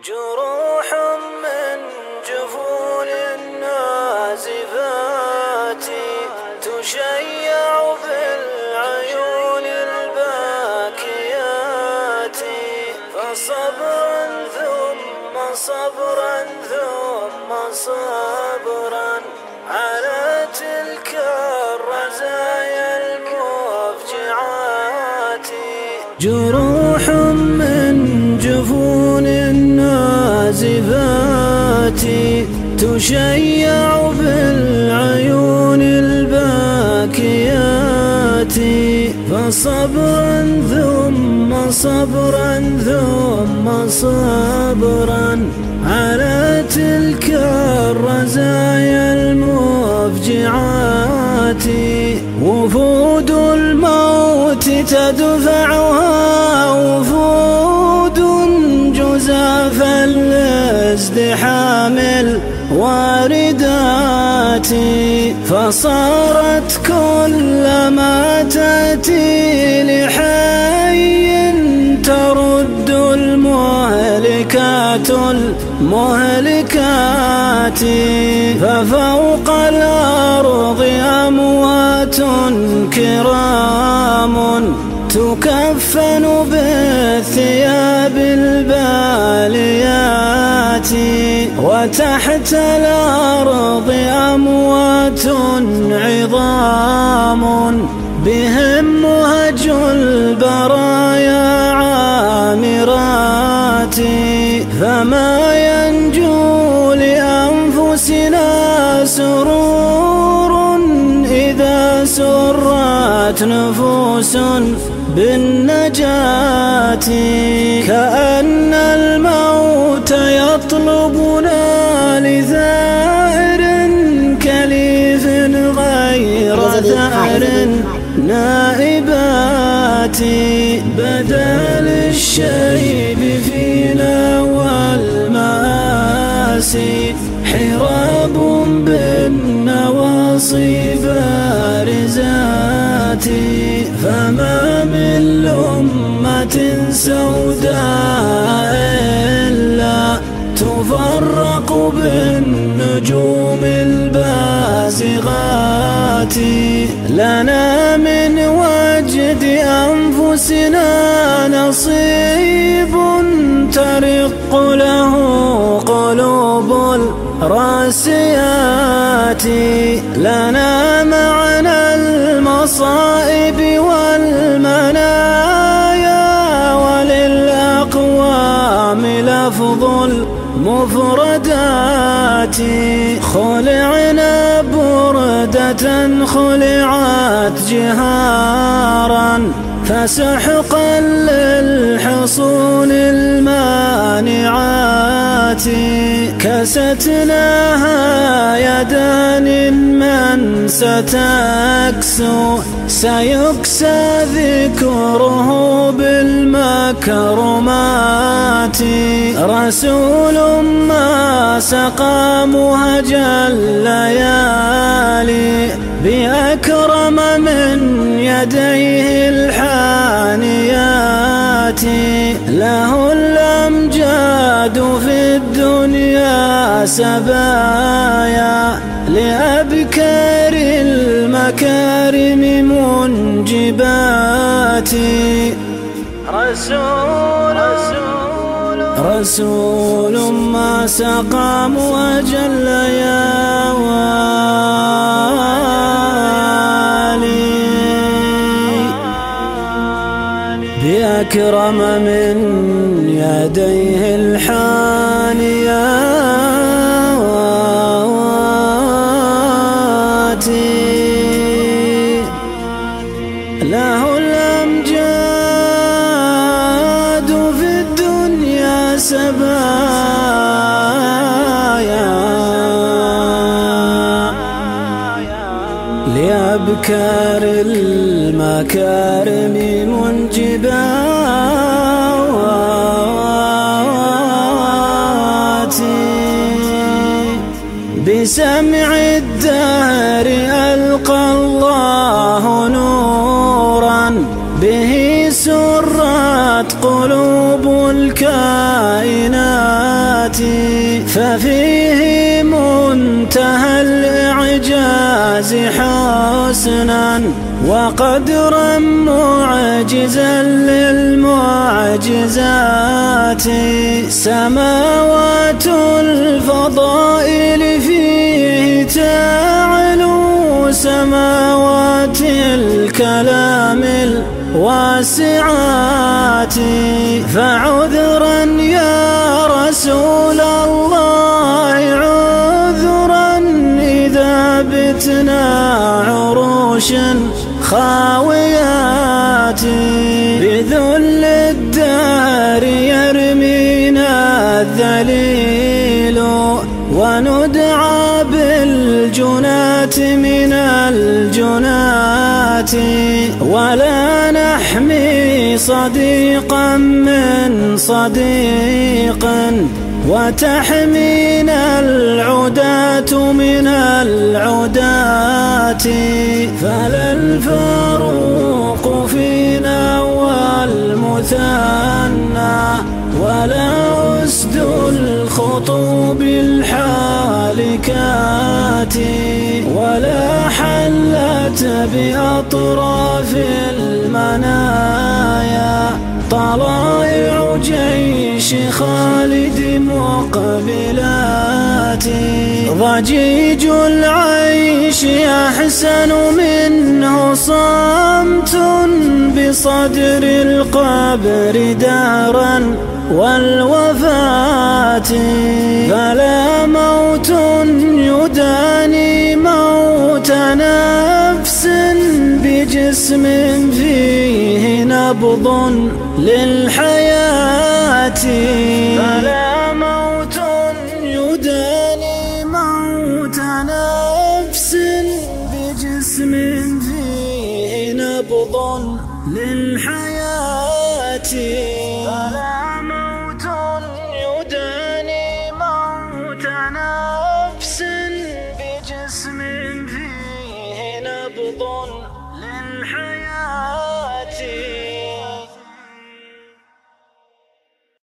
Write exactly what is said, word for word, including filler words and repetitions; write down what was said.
جروح من جفون النازفات تشيع بالعيون الباكيات، فصبرا ثم صبرا ثم صبرا على تلك الرزايا المفجعات. جروح من جفون النازفات تشيع بالعيون الباكيات، فصبرا ثم صبرا ثم صبرا على تلك الرزايا المفجعات. وفود الموت تدفعها وفود جزاف الازدحام الواردات، فصارت كلما تأتي لحي ترد المهلكات المهلكات. ففوق الأرض أموات كرام تكفن بالثياب الباليات، وتحت الأرض أموات عظام بهم مهج البرايا عامرات. فما ينجو لأنفسنا سرور إذا سرت نفوس بالنجاة، كأن الموت يطلبنا لثائر كليف غير ثأر نائبات. بدل الشيب فينا والمآسي حراب بالنواصي بارزات، فما من أمة سوداء إلا تفرق بالنجوم البازغات. لنا من وجد أنفسنا نصيب ترق له قلوب الراسيات. لنا معنى المصائب والمنايا وللأقوام لفظ المفردات. خلعنا بردة خلعت جهارا فسحقا للحصون المانعات. كستناها يدان من ستكسو سيكسى ذكره بالمكرمات. رسول ما سقى مهج الليالي بأكرم من يديه الحانيات. له الأمجاد في الدنيا سبايا لأبكار المكارم منجبات. رسول رسول ما سقى مهج الليالي بأكرم من يديه الحانيات. له الأمجاد في الدنيا سبايا لأبكار المكارم منجبات. بسمع الدهر ألقى الله نورا به سرت قلوب الكائنات. ففيه منتهى الإعجاز حسنا وقدرا معجزا للمعجزات. سماوات الفضائل فيه تعلو سماوات الكلام الواسعات. فعذرا يا رسول الله عذرا إذا بتنا عروش خاويات. بذل الدهر يرمينا الذليل وندعى بالجنات من الجنات. ولا نحمي صديقا من صديق وتحمينا العداة من العداة. فلا الفاروق فينا والمثنى ولا أسد الخطوب الحالكات. ولا حلت بأطراف المنايا طلائع جيش خالد مقبلات. ضجيج العيش أحسن منه صمت بصدر القبر دارا والوفاة. فلا موت يداني موت نفس بجسم فيه نبض للحياة. فلا موت يداني موت نفس بجسم فيه نبض للحياة. فلا موت يداني موت نفس بجسم فيه نبض للحياة.